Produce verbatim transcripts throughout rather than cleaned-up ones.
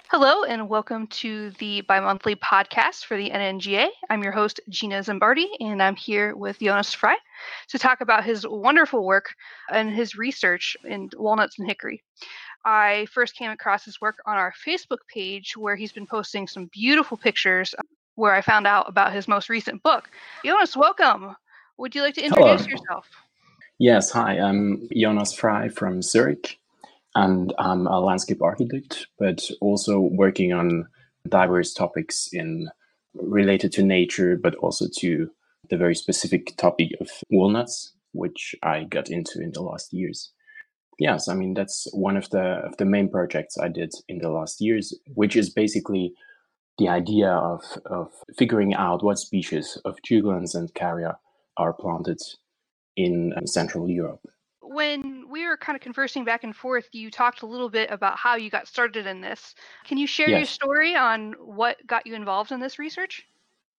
Hello, and welcome to the bi-monthly podcast for the N N G A. I'm your host, Gina Zimbardi, and I'm here with Jonas Fry to talk about his wonderful work and his research in walnuts and hickory. I first came across his work on our Facebook page, where he's been posting some beautiful pictures, where I found out about his most recent book. Jonas, welcome. Would you like to Hello. introduce yourself? Yes, hi, I'm Jonas Fry from Zurich, and I'm a landscape architect, but also working on diverse topics in related to nature, but also to the very specific topic of walnuts, which I got into in the last years. Yes, I mean that's one of the of the main projects I did in the last years, which is basically the idea of of figuring out what species of juglans and carya are planted in uh, Central Europe. When we were kind of conversing back and forth, you talked a little bit about how you got started in this. Can you share your Yes. story on what got you involved in this research?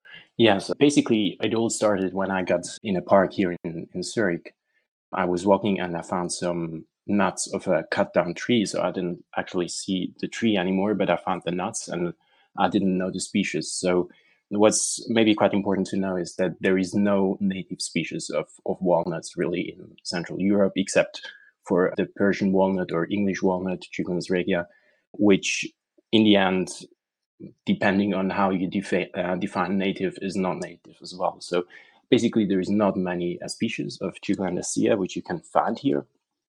Yes. Basically, it all started when I got in a park here in, in Zurich. I was walking and I found some nuts of a cut down tree. So I didn't actually see the tree anymore, but I found the nuts and I didn't know the species. So what's maybe quite important to know is that there is no native species of, of walnuts really in Central Europe, except for the Persian walnut or English walnut, Juglans regia, which in the end, depending on how you defi- uh, define native, is non-native as well. So basically, there is not many uh, species of Juglandaceae which you can find here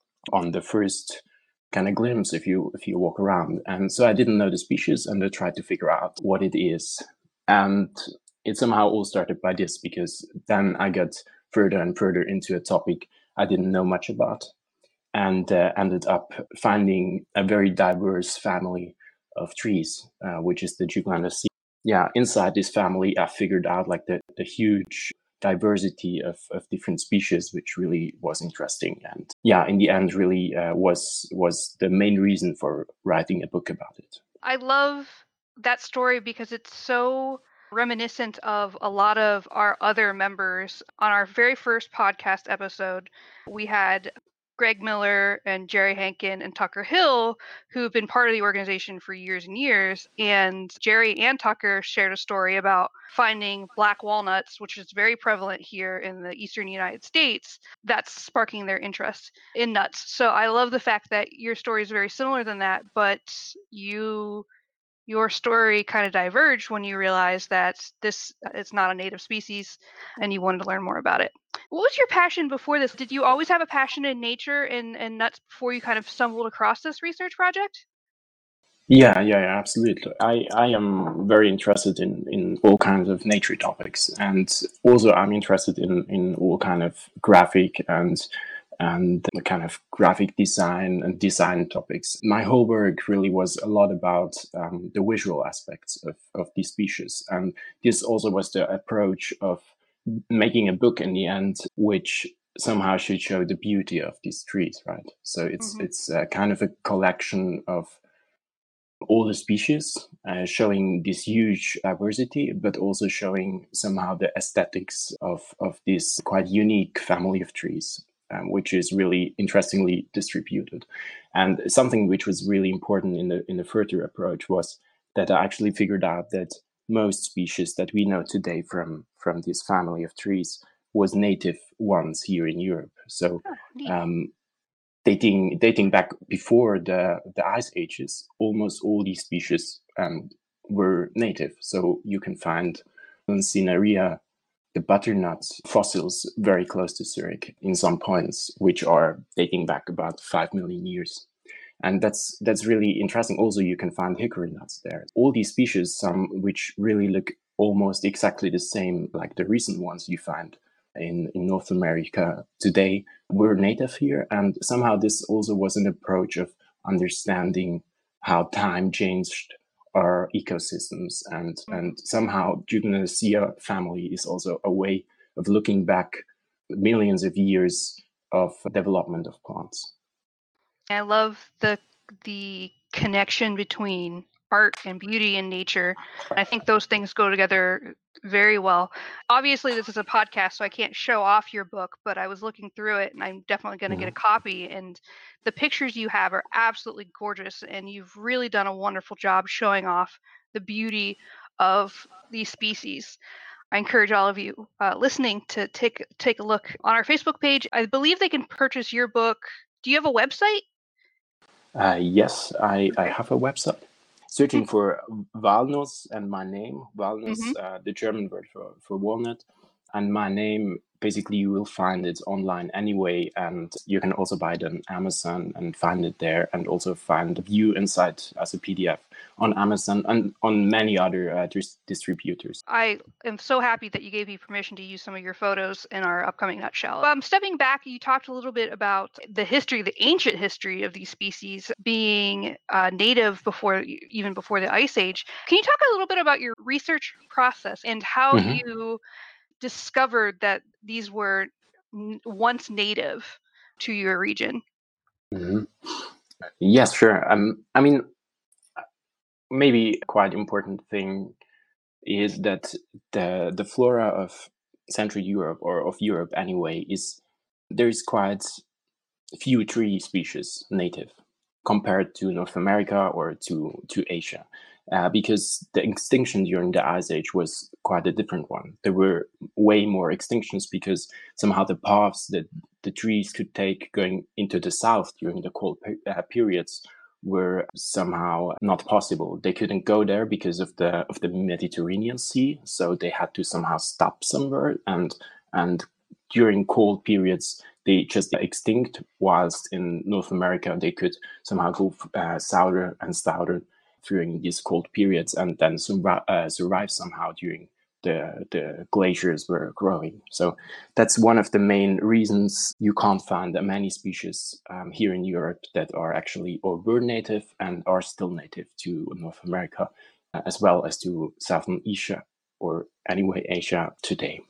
on the first kind of glimpse if you if you walk around. And so I didn't know the species, and I tried to figure out what it is. And it somehow all started by this, because then I got further and further into a topic I didn't know much about, and uh, ended up finding a very diverse family of trees, uh, which is the Juglandaceae. Yeah, inside this family, I figured out like the, the huge diversity of, of different species, which really was interesting. And yeah, in the end, really uh, was was the main reason for writing a book about it. I love that story because it's so reminiscent of a lot of our other members. On our very first podcast episode, we had Greg Miller and Jerry Hankin and Tucker Hill, who've been part of the organization for years and years. And Jerry and Tucker shared a story about finding black walnuts, which is very prevalent here in the eastern United States, that's sparking their interest in nuts. So I love the fact that your story is very similar than that, but you your story kind of diverged when you realized that this is not a native species and you wanted to learn more about it. What was your passion before this? Did you always have a passion in nature and, and nuts before you kind of stumbled across this research project? Yeah, yeah, yeah, absolutely. I, I am very interested in, in all kinds of nature topics, and also I'm interested in, in all kind of graphic and and the kind of graphic design and design topics. My whole work really was a lot about um, the visual aspects of, of these species, and this also was the approach of making a book in the end, which somehow should show the beauty of these trees, right? So it's Mm-hmm. it's a kind of a collection of all the species, uh, showing this huge diversity, but also showing somehow the aesthetics of, of this quite unique family of trees, um, which is really interestingly distributed. And something which was really important in the in the further approach was that I actually figured out that most species that we know today from from this family of trees was native ones here in Europe. So Oh, neat. um, dating dating back before the the ice ages, almost all these species um, were native. So you can find Cinerea, the butternut fossils, very close to Zurich in some points, which are dating back about five million years. And that's that's really interesting. Also, you can find hickory nuts there. All these species, some which really look almost exactly the same, like the recent ones you find in, in North America today, were native here. And somehow this also was an approach of understanding how time changed our ecosystems. And, Mm-hmm. and somehow Juglandaceae family is also a way of looking back millions of years of development of plants. I love the the connection between art and beauty in nature. I think those things go together very well. Obviously, this is a podcast, so I can't show off your book, but I was looking through it and I'm definitely going to get a copy. And the pictures you have are absolutely gorgeous, and you've really done a wonderful job showing off the beauty of these species. I encourage all of you uh, listening to take take a look on our Facebook page. I believe they can purchase your book. Do you have a website? Uh, yes, I, I have a website. Searching for Walnuss and my name, Walnuss, Mm-hmm. uh, the German word for, for walnut, and my name, basically you will find it online anyway, and you can also buy it on Amazon and find it there, and also find the view inside as a P D F on Amazon and on many other uh, dis- distributors. I am so happy that you gave me permission to use some of your photos in our upcoming Nutshell. Um, stepping back, you talked a little bit about the history, the ancient history of these species being uh, native before, even before the Ice Age. Can you talk a little bit about your research process and how Mm-hmm. you discovered that these were n- once native to your region? Mm-hmm. Yes, sure. Um, I mean, maybe a quite important thing is that the the flora of Central Europe, or of Europe anyway, is there is quite few tree species native compared to North America or to to Asia, uh, because the extinction during the Ice Age was quite a different one. There were way more extinctions because somehow the paths that the trees could take going into the south during the cold pe- uh, periods were somehow not possible. They couldn't go there because of the of the Mediterranean Sea, so they had to somehow stop somewhere, and and during cold periods they just extinct, whilst in North America they could somehow go uh, souter and stouter during these cold periods, and then survive, uh, survive somehow during the the glaciers were growing. So that's one of the main reasons you can't find many species um, here in Europe that are actually or were native and are still native to North America, uh, as well as to Southern Asia, or anyway Asia today.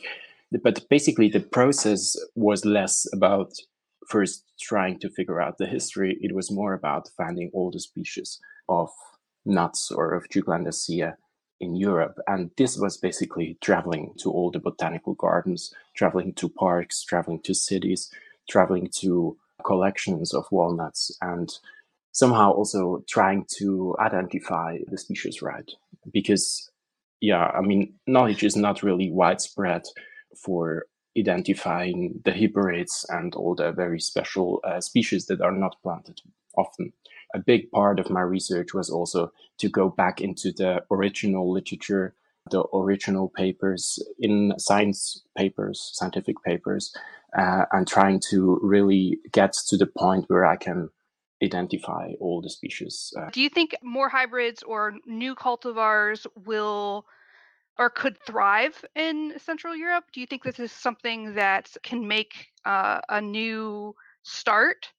But basically the process was less about first trying to figure out the history. It was more about finding all the species of nuts or of Juglandaceae in Europe. And this was basically traveling to all the botanical gardens, traveling to parks, traveling to cities, traveling to collections of walnuts, and somehow also trying to identify the species right. Because, yeah, I mean, knowledge is not really widespread for identifying the hipparids and all the very special uh, species that are not planted often. A big part of my research was also to go back into the original literature, the original papers in science papers, scientific papers, uh, and trying to really get to the point where I can identify all the species. Uh, Do you think more hybrids or new cultivars will or could thrive in Central Europe? Do you think this is something that can make uh, a new start?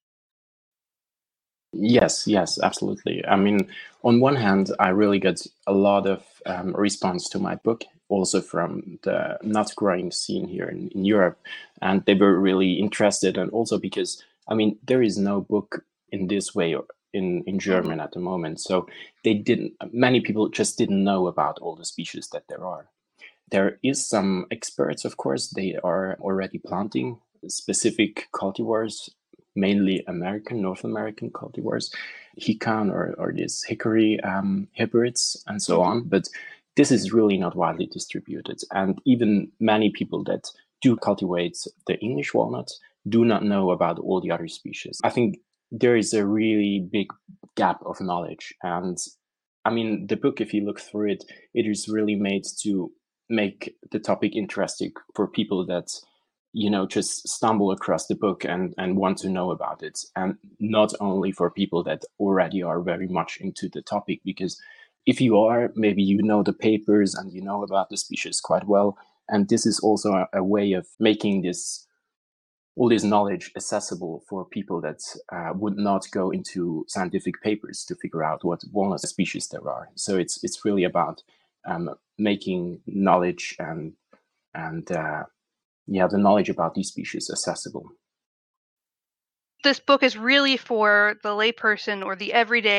Yes, yes, absolutely. I mean, on one hand, I really got a lot of um, response to my book, also from the nut growing scene here in, in Europe. And they were really interested. And also because, I mean, there is no book in this way in, in German Mm-hmm. at the moment. So they didn't, many people just didn't know about all the species that there are. There is some experts, of course, they are already planting specific cultivars, mainly American, North American cultivars, Hican or, or these hickory um, hybrids and so Mm-hmm. on. But this is really not widely distributed. And even many people that do cultivate the English walnut do not know about all the other species. I think there is a really big gap of knowledge. And I mean, the book, if you look through it, it is really made to make the topic interesting for people that, you know, just stumble across the book and and want to know about it, and not only for people that already are very much into the topic. Because if you are, maybe you know the papers and you know about the species quite well, and this is also a, a way of making this all this knowledge accessible for people that uh, would not go into scientific papers to figure out what walnut species there are. So it's it's really about um, making knowledge and and uh, yeah, the knowledge about these species accessible. This book is really for the layperson or the everyday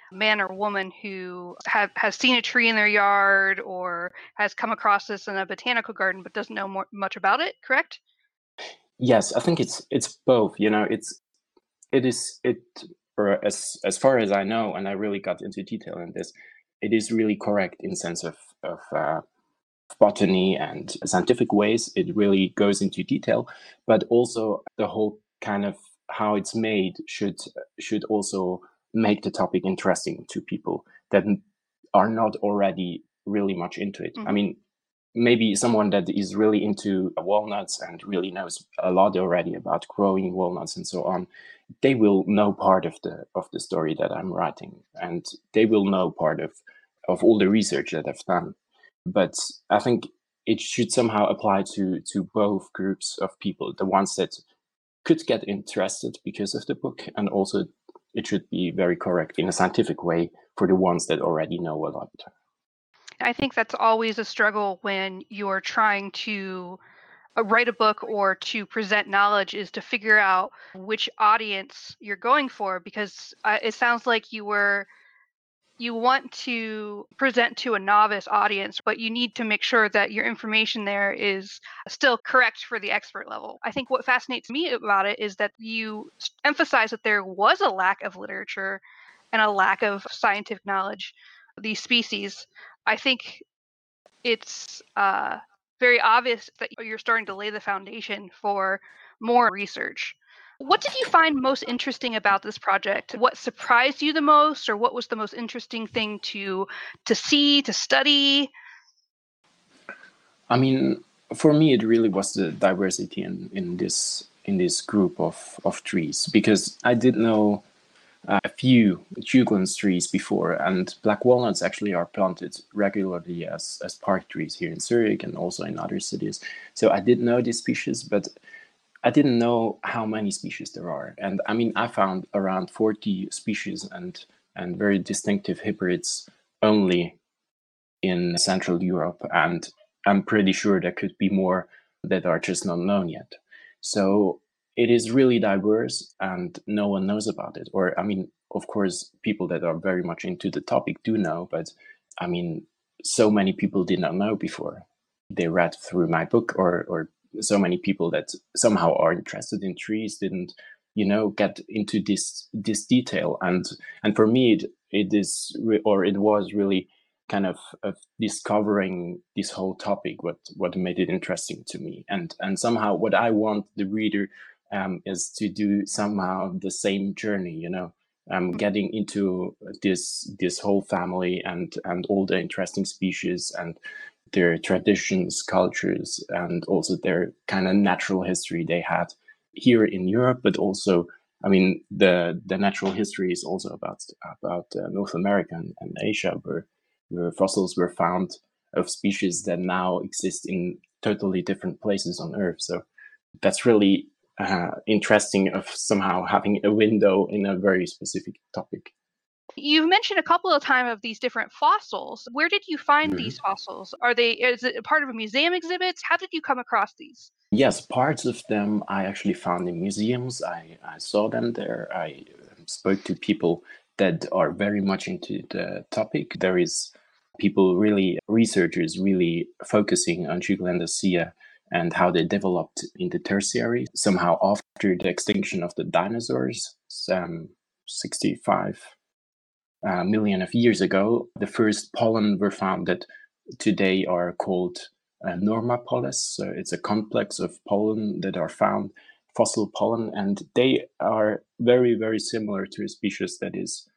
man or woman who have, has seen a tree in their yard or has come across this in a botanical garden but doesn't know more, much about it, correct? Yes, I think it's it's both. You know, it's it is it or as as far as I know, and I really got into detail in this, it is really correct in sense of of uh, botany and scientific ways. It really goes into detail, but also the whole kind of how it's made should should also make the topic interesting to people that are not already really much into it. Mm-hmm. I mean, maybe someone that is really into walnuts and really knows a lot already about growing walnuts and so on, they will know part of the of the story that I'm writing, and they will know part of of all the research that I've done. But I think it should somehow apply to to both groups of people, the ones that could get interested because of the book, and also it should be very correct in a scientific way for the ones that already know a lot. I think that's always a struggle when you're trying to uh, write a book or to present knowledge, is to figure out which audience you're going for, because uh, it sounds like you were you want to present to a novice audience, but you need to make sure that your information there is still correct for the expert level. I think what fascinates me about it is that you emphasize that there was a lack of literature and a lack of scientific knowledge of these species. I think it's uh, very obvious that you're starting to lay the foundation for more research. What did you find most interesting about this project? What surprised you the most, or what was the most interesting thing to to see, to study? I mean, for me, it really was the diversity in, in this in this group of, of trees, because I did know uh, a few Juglans trees before, and black walnuts actually are planted regularly as, as park trees here in Zurich and also in other cities. So I did know these species, but I didn't know how many species there are. And I mean, I found around forty species and, and very distinctive hybrids only in Central Europe, and I'm pretty sure there could be more that are just not known yet. So it is really diverse and no one knows about it. Or, I mean, of course, people that are very much into the topic do know, but I mean, so many people did not know before they read through my book, or, or so many people that somehow are interested in trees didn't, you know, get into this this detail. And and for me, it, it is, re- or it was really kind of, of discovering this whole topic, what what made it interesting to me, and and somehow what I want the reader um, is to do somehow the same journey, you know, um, getting into this this whole family and and all the interesting species and their traditions, cultures, and also their kind of natural history they had here in Europe, but also, I mean, the the natural history is also about about uh, North America and, and Asia, where where fossils were found of species that now exist in totally different places on Earth. So that's really uh, interesting of somehow having a window in a very specific topic. You've mentioned a couple of times of these different fossils. Where did you find Mhm. these fossils? Are they, is it a part of a museum exhibits? How did you come across these? Yes, parts of them I actually found in museums. I, I saw them there. I spoke to people that are very much into the topic. There is people really, researchers really focusing on Juglandaceae and how they developed in the tertiary, somehow after the extinction of the dinosaurs, some sixty-five uh, million of years ago. The first pollen were found that today are called uh, Normapoles. So it's a complex of pollen that are found, fossil pollen, and they are very, very similar to a species that is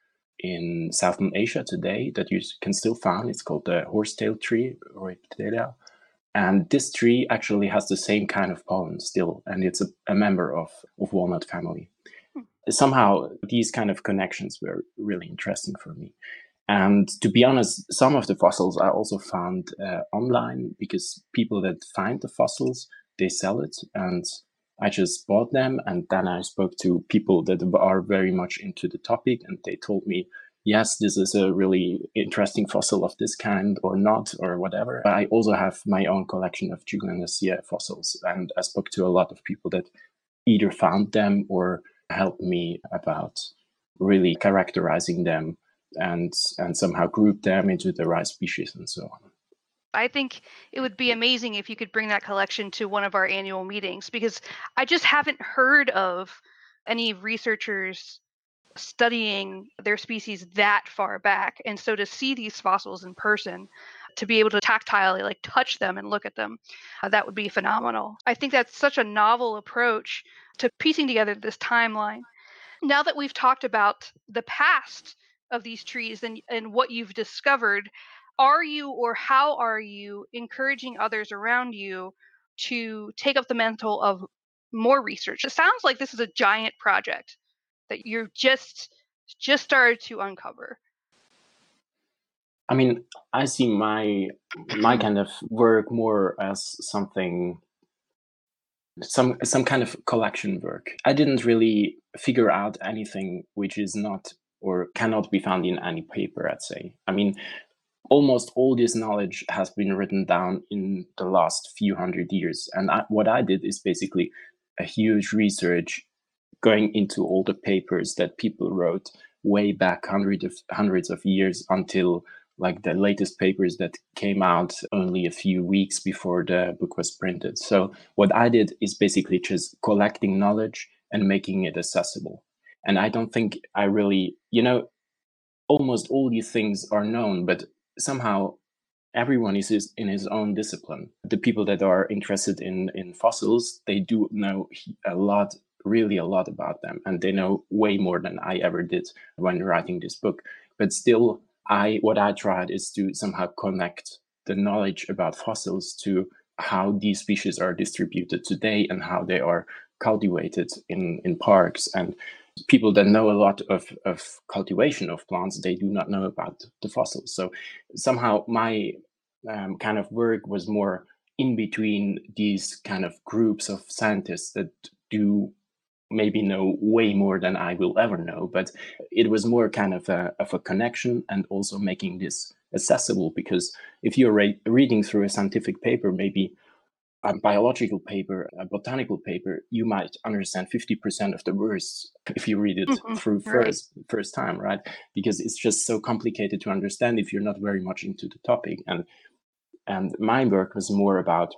in Southern Asia today that you can still find. It's called the horsetail tree, Rhoiptela. And this tree actually has the same kind of pollen still, and it's a, a member of, of walnut family. Somehow these kind of connections were really interesting for me. And to be honest, some of the fossils I also found uh, online, because people that find the fossils, they sell it. And I just bought them. And then I spoke to people that are very much into the topic. And they told me, yes, this is a really interesting fossil of this kind, or not, or whatever. I also have my own collection of Juglandaceae fossils. And I spoke to a lot of people that either found them or helped me about really characterizing them and and somehow group them into the right species and so on. I think it would be amazing if you could bring that collection to one of our annual meetings, because I just haven't heard of any researchers studying their species that far back. And so to see these fossils in person, to be able to tactilely like touch them and look at them, uh, that would be phenomenal. I think that's such a novel approach to piecing together this timeline. Now that we've talked about the past of these trees and, and what you've discovered, are you or how are you encouraging others around you to take up the mantle of more research? It sounds like this is a giant project that you're just just started to uncover. I mean, I see my my kind of work more as something, some some kind of collection work. I didn't really figure out anything which is not or cannot be found in any paper, I'd say. I mean, almost all this knowledge has been written down in the last few hundred years. And I, what I did is basically a huge research going into all the papers that people wrote way back hundreds of hundreds of years until like the latest papers that came out only a few weeks before the book was printed. So what I did is basically just collecting knowledge and making it accessible. And I don't think I really, you know, almost all these things are known, but somehow everyone is in his own discipline. The people that are interested in, in fossils, they do know a lot, really a lot about them. And they know way more than I ever did when writing this book. But still, I what I tried is to somehow connect the knowledge about fossils to how these species are distributed today and how they are cultivated in, in parks. And people that know a lot of, of cultivation of plants, they do not know about the fossils. So somehow my um, kind of work was more in between these kind of groups of scientists that do maybe know way more than I will ever know, but it was more kind of a, of a connection and also making this accessible, because if you're re- reading through a scientific paper, maybe a biological paper, a botanical paper, you might understand fifty percent of the words if you read it mm-hmm. through first right. first time, right? Because it's just so complicated to understand if you're not very much into the topic. And and my work was more about,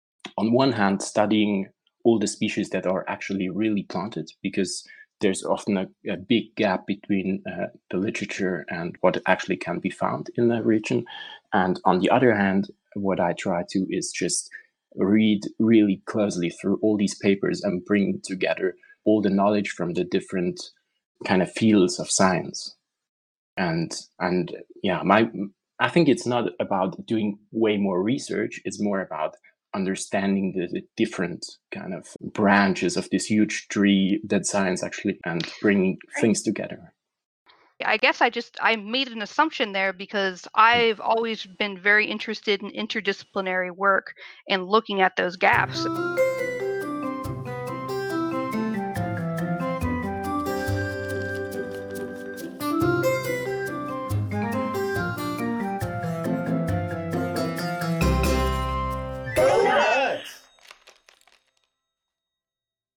on one hand, studying all the species that are actually really planted, because there's often a, a big gap between uh, the literature and what actually can be found in the region. And on the other hand, what I try to is just read really closely through all these papers and bring together all the knowledge from the different kind of fields of science. And and yeah, my I think it's not about doing way more research. It's more about understanding the, the different kind of branches of this huge tree that science actually, and bringing things together. I guess I just, I made an assumption there because I've always been very interested in interdisciplinary work and looking at those gaps.